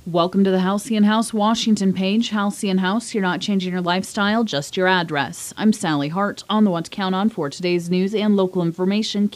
Welcome to the Halcyon House Washington page. Halcyon House, you're not changing your lifestyle, just your address. I'm Sally Hart, on the one to count on for today's news and local information,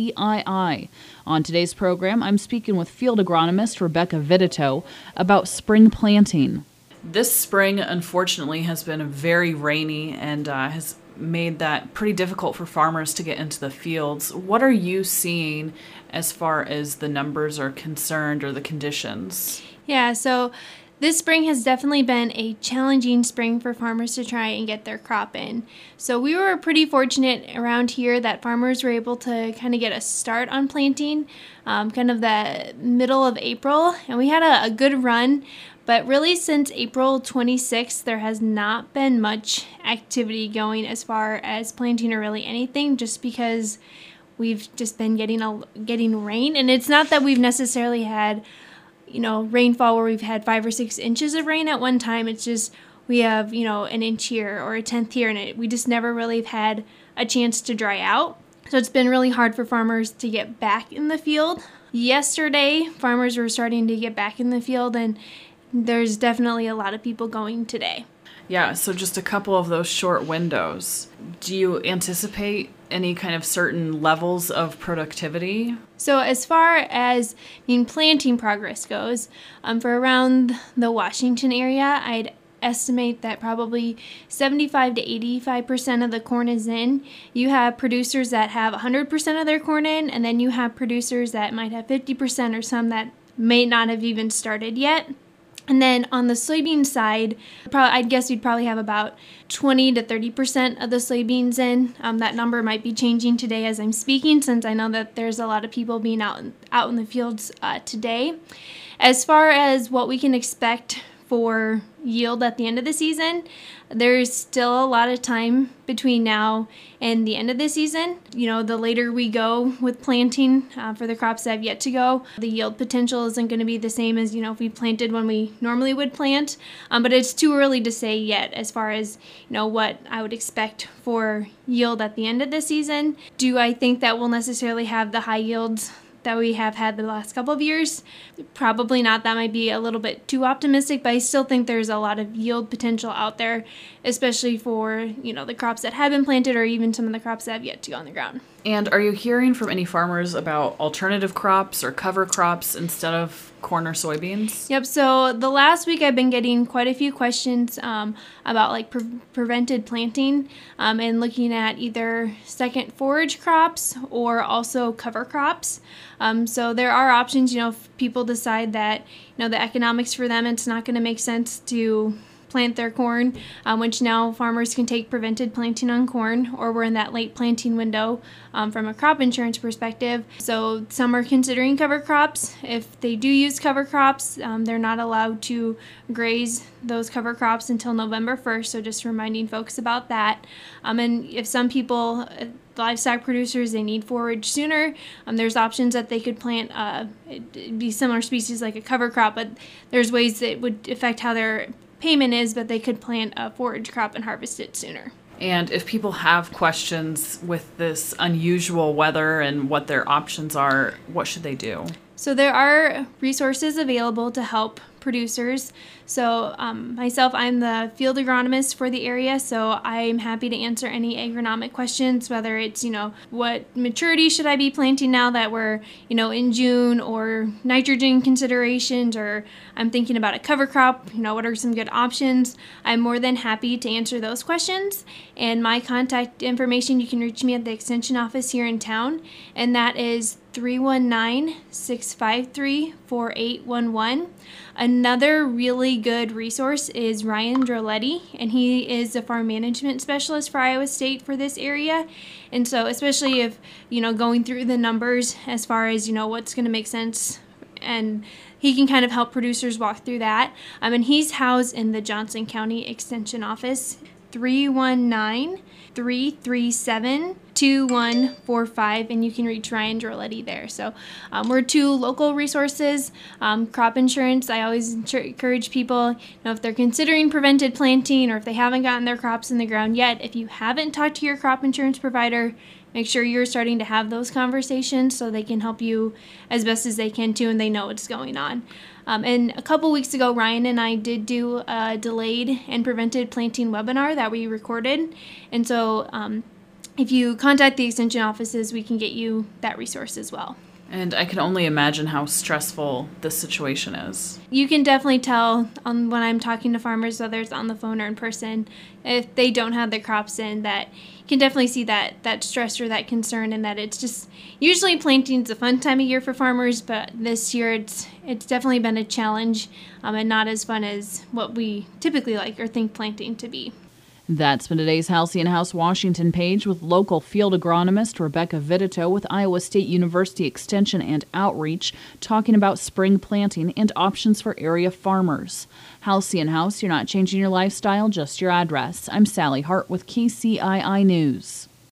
KCII. On today's program, I'm speaking with field agronomist Rebecca Vidito about spring planting. This spring, unfortunately, has been very rainy and has made that pretty difficult for farmers to get into the fields. What are you seeing as far as the numbers are concerned or the conditions? Yeah, so this spring has definitely been a challenging spring for farmers to try and get their crop in. So we were pretty fortunate around here that farmers were able to kind of get a start on planting kind of the middle of April, and we had a good run. But really, since April 26th, there has not been much activity going as far as planting or really anything, just because we've just been getting rain. And it's not that we've necessarily had rainfall where we've had 5 or 6 inches of rain at one time. It's just we have, an inch here or a tenth here, and we just never really have had a chance to dry out. So it's been really hard for farmers to get back in the field. Yesterday, farmers were starting to get back in the field, and there's definitely a lot of people going today. Yeah, so just a couple of those short windows. Do you anticipate any kind of certain levels of productivity? So as far as planting progress goes, for around the Washington area, I'd estimate that probably 75 to 85% of the corn is in. You have producers that have 100% of their corn in, and then you have producers that might have 50% or some that may not have even started yet. And then on the soybean side, I'd guess we'd probably have about 20 to 30% of the soybeans in. That number might be changing today as I'm speaking, since I know that there's a lot of people being out in the fields today. As far as what we can expect for yield at the end of the season, there's still a lot of time between now and the end of the season. The later we go with planting for the crops that have yet to go, the yield potential isn't going to be the same as, if we planted when we normally would plant. But it's too early to say yet as far as, what I would expect for yield at the end of the season. Do I think that we'll necessarily have the high yields that we have had the last couple of years? Probably not. That might be a little bit too optimistic, but I still think there's a lot of yield potential out there, especially for, the crops that have been planted or even some of the crops that have yet to go on the ground. And are you hearing from any farmers about alternative crops or cover crops instead of corn or soybeans? Yep, so the last week I've been getting quite a few questions about prevented planting and looking at either second forage crops or also cover crops. So there are options, if people decide that, the economics for them, it's not going to make sense to plant their corn, which now farmers can take prevented planting on corn, or we're in that late planting window from a crop insurance perspective. So some are considering cover crops. If they do use cover crops, they're not allowed to graze those cover crops until November 1st, so just reminding folks about that. And if some people, livestock producers, they need forage sooner, there's options that they could plant. It'd be similar species like a cover crop, but there's ways that would affect how their payment is, but they could plant a forage crop and harvest it sooner. And if people have questions with this unusual weather and what their options are, what should they do? So there are resources available to help producers. So myself, I'm the field agronomist for the area, so I'm happy to answer any agronomic questions, whether it's, what maturity should I be planting now that we're, in June, or nitrogen considerations, or I'm thinking about a cover crop, what are some good options? I'm more than happy to answer those questions. And my contact information, you can reach me at the extension office here in town, and that is 319-653-4811. Another really good resource is Ryan Droletti, and he is the farm management specialist for Iowa State for this area. And so especially if, going through the numbers as far as, what's going to make sense, and he can kind of help producers walk through that. And he's housed in the Johnson County Extension Office, 319-337-2145, and you can reach Ryan Droletti there. So we're 2 local resources. Crop insurance, I always encourage people, if they're considering prevented planting or if they haven't gotten their crops in the ground yet, if you haven't talked to your crop insurance provider, make sure you're starting to have those conversations so they can help you as best as they can too, and they know what's going on. And a couple weeks ago, Ryan and I did do a delayed and prevented planting webinar that we recorded. And so if you contact the extension offices, we can get you that resource as well. And I can only imagine how stressful this situation is. You can definitely tell when I'm talking to farmers, whether it's on the phone or in person, if they don't have their crops in, that you can definitely see that stress or that concern, and that it's just, usually planting's a fun time of year for farmers, but this year it's definitely been a challenge and not as fun as what we typically like or think planting to be. That's been today's Halcyon House Washington page with local field agronomist Rebecca Vitito with Iowa State University Extension and Outreach, talking about spring planting and options for area farmers. Halcyon House, you're not changing your lifestyle, just your address. I'm Sally Hart with KCII News.